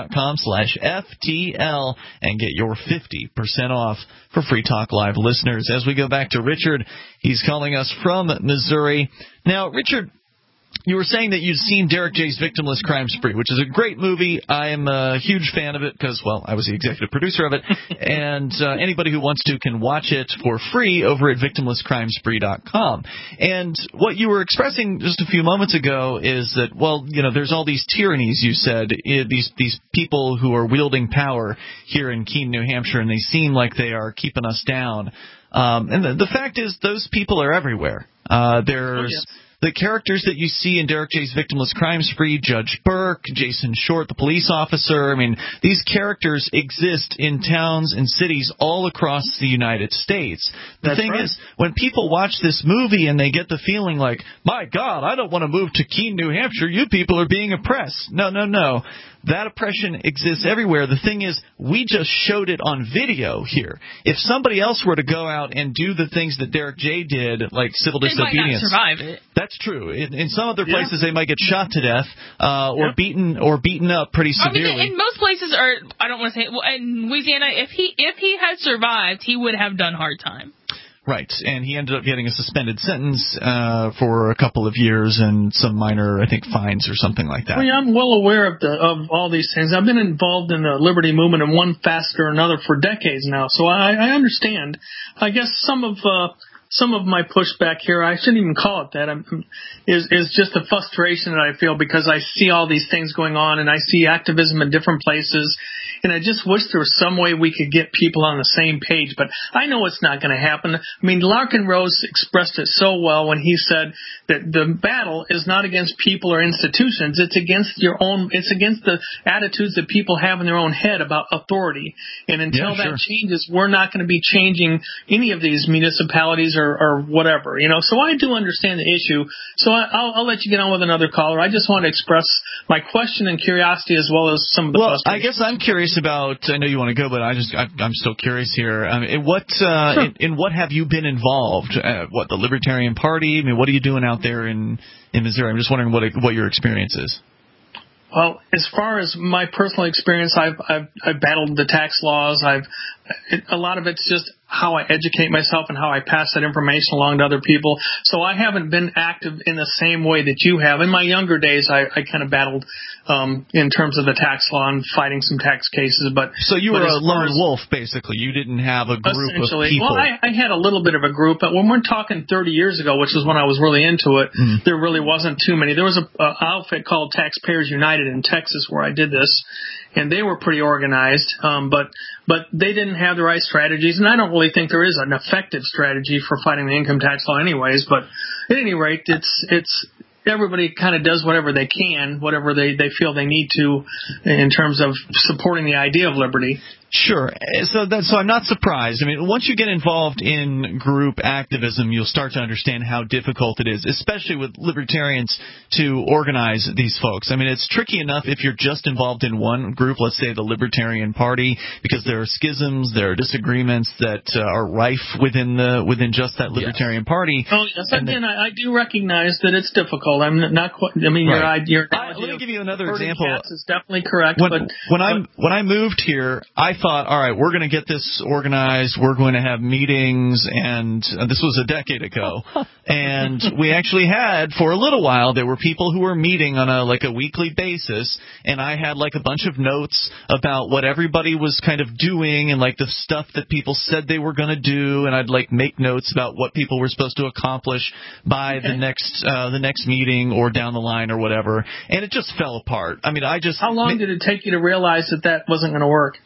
HostGator.com/FTL and get your 50% off for Free Talk Live listeners. As we go back to Richard, he's calling us from Missouri. Now, Richard, you were saying that you'd seen Derek J's Victimless Crime Spree, which is a great movie. I am a huge fan of it because, well, I was the executive producer of it. And anybody who wants to can watch it for free over at victimlesscrimespree.com. And what you were expressing just a few moments ago is that, well, you know, there's all these tyrannies, you said, these people who are wielding power here in Keene, New Hampshire, and they seem like they are keeping us down. And the fact is those people are everywhere. There's the characters that you see in Derek J's Victimless Crime Spree, Judge Burke, Jason Short, the police officer. I mean, these characters exist in towns and cities all across the United States. The thing is, when people watch this movie and they get the feeling like, my God, I don't want to move to Keene, New Hampshire. You people are being oppressed. No. That oppression exists everywhere. The thing is, we just showed it on video here. If somebody else were to go out and do the things that Derek J. did, like civil disobedience, they might not survive it. That's true. In some other places, they might get shot to death or beaten up pretty severely. I mean, in most places, I don't want to say, well, in Louisiana, if he had survived, he would have done hard time. Right, and he ended up getting a suspended sentence for a couple of years and some minor, I think, fines or something like that. Well, yeah, I'm well aware of all these things. I've been involved in the liberty movement in one facet or another for decades now, so I understand. I guess some of my pushback here, I shouldn't even call it that, is just the frustration that I feel because I see all these things going on and I see activism in different places. And I just wish there was some way we could get people on the same page. But I know it's not going to happen. I mean, Larkin Rose expressed it so well when he said that the battle is not against people or institutions. It's against the attitudes that people have in their own head about authority. And until that changes, we're not going to be changing any of these municipalities or whatever. So I do understand the issue. So I'll let you get on with another caller. I just want to express my question and curiosity as well as some of the frustration. I guess I'm curious about, I know you want to go, but I'm still curious here. In what have you been involved? The Libertarian Party? I mean, what are you doing out there in Missouri? I'm just wondering what your experience is. Well, as far as my personal experience, I've battled the tax laws. A lot of it's just how I educate myself and how I pass that information along to other people. So I haven't been active in the same way that you have. In my younger days, I kind of battled in terms of the tax law and fighting some tax cases. So you were a lone wolf, basically. You didn't have a group of people. Well, I had a little bit of a group, but when we're talking 30 years ago, which is when I was really into it, there really wasn't too many. There was an outfit called Taxpayers United in Texas where I did this, and they were pretty organized, but they didn't have the right strategies, and I don't really think there is an effective strategy for fighting the income tax law anyways, but at any rate, it's everybody kind of does whatever they can, whatever they feel they need to in terms of supporting the idea of liberty. Sure. So I'm not surprised. I mean, once you get involved in group activism, you'll start to understand how difficult it is, especially with libertarians, to organize these folks. I mean, it's tricky enough if you're just involved in one group, let's say the Libertarian Party, because there are schisms, there are disagreements that are rife within just that Libertarian Party. Oh, yes. Again, I do recognize that it's difficult. I'm not quite. I mean, right. your let me give you another example. Cats is definitely correct. When I moved here, I thought, all right, we're going to get this organized, we're going to have meetings, and this was a decade ago. And we actually had, for a little while, there were people who were meeting on a weekly basis, and I had a bunch of notes about what everybody was kind of doing and the stuff that people said they were going to do, and I'd make notes about what people were supposed to accomplish by the next meeting or down the line or whatever, and it just fell apart. I mean, How long did it take you to realize that wasn't going to work?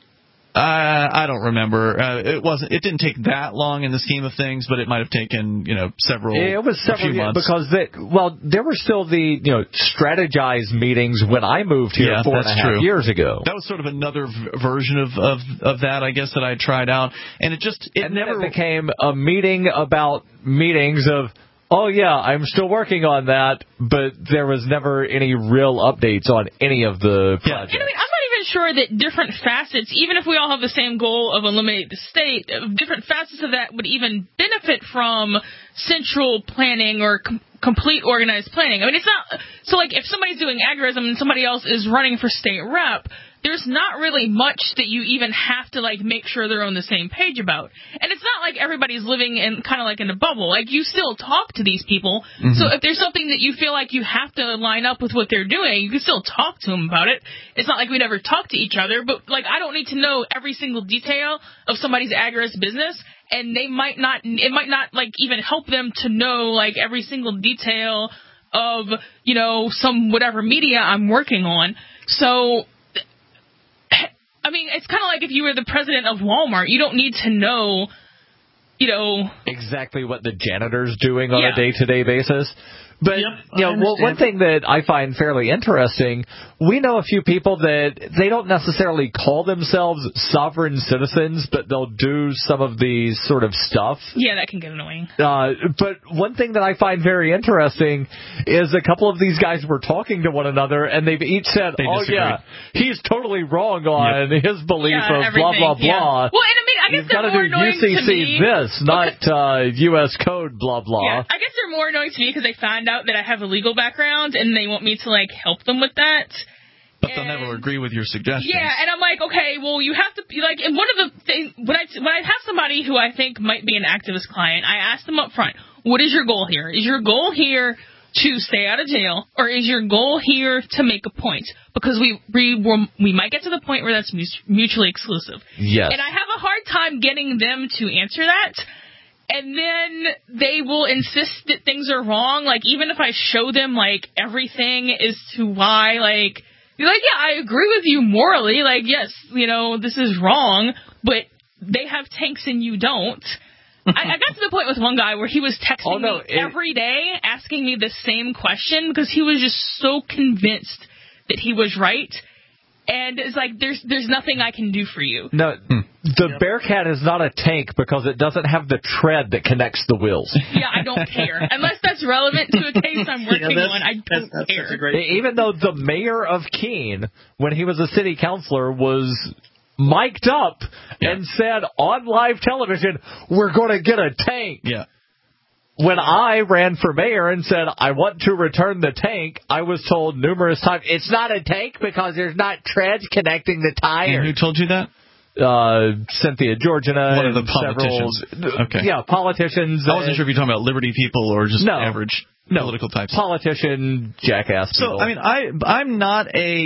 I don't remember. It didn't take that long in the scheme of things, but it might have taken, several. Yeah, it was several few months. because there were still the strategized meetings when I moved here 4.5 years ago. That was sort of another version of that, I guess, that I tried out, and it never became a meeting about meetings of. Oh, yeah, I'm still working on that, but there was never any real updates on any of the projects. I'm not even sure that different facets, even if we all have the same goal of eliminate the state, different facets of that would even benefit from central planning or complete organized planning. I mean, it's not – so, if somebody's doing agorism and somebody else is running for state rep – there's not really much that you even have to, make sure they're on the same page about. And it's not like everybody's living in kind of in a bubble. You still talk to these people. Mm-hmm. So if there's something that you feel like you have to line up with what they're doing, you can still talk to them about it. It's not like we'd ever talk to each other, but, I don't need to know every single detail of somebody's agorist business. And it might not, even help them to know, every single detail of, some whatever media I'm working on. So, I mean, it's kind of like if you were the president of Walmart. You don't need to know, exactly what the janitor's doing on a day-to-day basis. But, one thing that I find fairly interesting, we know a few people that they don't necessarily call themselves sovereign citizens, but they'll do some of these sort of stuff. Yeah, that can get annoying. But one thing that I find very interesting is a couple of these guys were talking to one another, and they've each said, he's totally wrong on his belief of blah, blah, blah. Well, and I mean, I guess they're more annoying to me. UCC this, not U.S. code, blah, blah. Yeah, I guess they're more annoying to me because they find out that I have a legal background and they want me to help them with that. But they'll never agree with your suggestions. Yeah, and I'm like, okay, well, you have to and one of the things when I have somebody who I think might be an activist client, I ask them up front, what is your goal here? Is your goal here to stay out of jail, or is your goal here to make a point? Because we might get to the point where that's mutually exclusive. Yes. And I have a hard time getting them to answer that. And then they will insist that things are wrong. Even if I show them, everything as to why, yeah, I agree with you morally. Yes, this is wrong, but they have tanks and you don't. I got to the point with one guy where he was texting me every day asking me the same question because he was just so convinced that he was right. And it's there's nothing I can do for you. No, the Bearcat is not a tank because it doesn't have the tread that connects the wheels. Yeah, I don't care. Unless that's relevant to a case I'm working on, I don't care. Even though the mayor of Keene, when he was a city councilor, was mic'd up and said on live television, we're going to get a tank. Yeah. When I ran for mayor and said, I want to return the tank, I was told numerous times, it's not a tank because there's not treads connecting the tires. And who told you that? Cynthia Georgina. One of the politicians. Okay. Yeah, politicians. I wasn't sure if you're talking about Liberty people or just average political types. Politician, jackass people. So, I mean, I'm not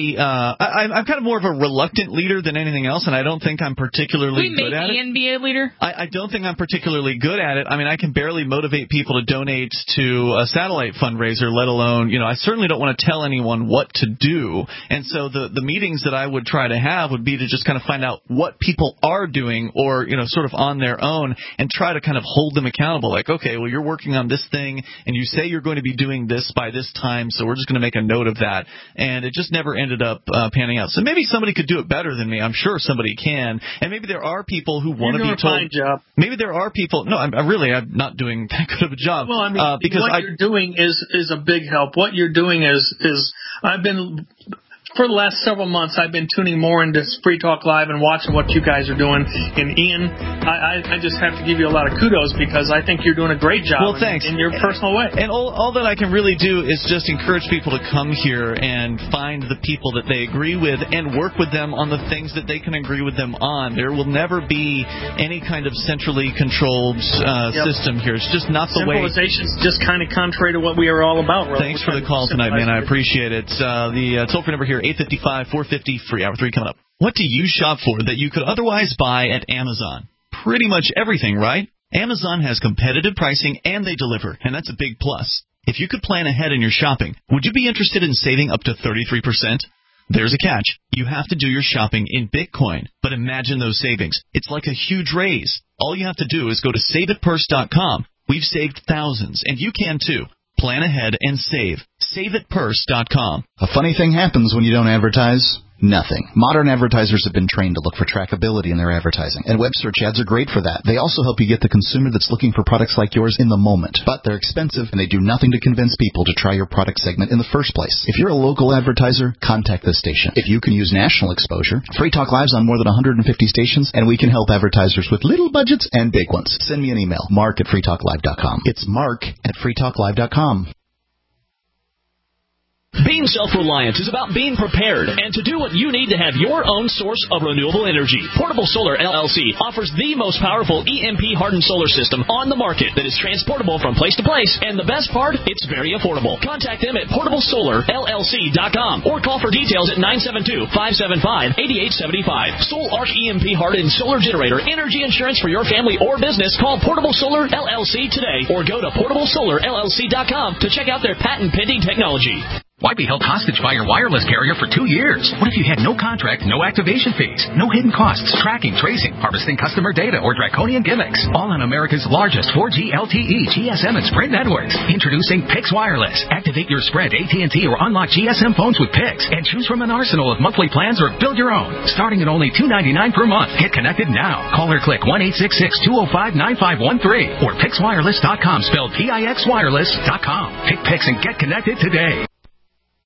I'm kind of more of a reluctant leader than anything else, and I don't think I'm particularly good at it. Ian be a leader? I don't think I'm particularly good at it. I mean, I can barely motivate people to donate to a satellite fundraiser, let alone, I certainly don't want to tell anyone what to do. And so the meetings that I would try to have would be to just kind of find out what people are doing or, sort of on their own and try to kind of hold them accountable. Okay, well, you're working on this thing, and you say you're going to be doing this by this time, so we're just going to make a note of that. And it just never ended up panning out. So maybe somebody could do it better than me. I'm sure somebody can. And maybe there are people who want to be told. You're doing a fine job. Maybe there are people. No, I'm not doing that good of a job. Well, I mean, because what you're doing is a big help. What you're doing is I've been. For the last several months, I've been tuning more into Free Talk Live and watching what you guys are doing. And Ian, I just have to give you a lot of kudos because I think you're doing a great job. Well, thanks. In your personal way. And all that I can really do is just encourage people to come here and find the people that they agree with and work with them on the things that they can agree with them on. There will never be any kind of centrally controlled system here. It's just not the way. Centralization's just kind of contrary to what we are all about. Really. Thanks for the call tonight, man. I appreciate it. The toll-free number here, 855-450, free hour 3 coming up. What do you shop for that you could otherwise buy at Amazon? Pretty much everything, right? Amazon has competitive pricing and they deliver, and that's a big plus. If you could plan ahead in your shopping, would you be interested in saving up to 33%? There's a catch. You have to do your shopping in Bitcoin. But imagine those savings. It's like a huge raise. All you have to do is go to SaveItPurse.com. We've saved thousands, and you can too. Plan ahead and save. SaveItPurse.com. A funny thing happens when you don't advertise. Nothing. Modern advertisers have been trained to look for trackability in their advertising, and web search ads are great for that. They also help you get the consumer that's looking for products like yours in the moment. But they're expensive, and they do nothing to convince people to try your product segment in the first place. If you're a local advertiser, contact this station. If you can use national exposure, Free Talk Live's on more than 150 stations, and we can help advertisers with little budgets and big ones. Send me an email, mark@freetalklive.com. It's mark@freetalklive.com. Being self-reliant is about being prepared and to do what you need to have your own source of renewable energy. Portable Solar LLC offers the most powerful EMP hardened solar system on the market that is transportable from place to place, and the best part, it's very affordable. Contact them at portablesolarllc.com or call for details at 972-575-8875. Soul Arc EMP hardened solar generator energy insurance for your family or business. Call Portable Solar LLC today or go to portablesolarllc.com to check out their patent pending technology. Why be held hostage by your wireless carrier for 2 years? What if you had no contract, no activation fees, no hidden costs, tracking, tracing, harvesting customer data, or draconian gimmicks? All on America's largest 4G LTE, GSM, and Sprint networks. Introducing Pix Wireless. Activate your Sprint, AT&T, or unlock GSM phones with Pix, and choose from an arsenal of monthly plans or build your own. Starting at only $2.99 per month. Get connected now. Call or click 1-866-205-9513 or PixWireless.com, spelled PIXWireless.com. Pick Pix and get connected today.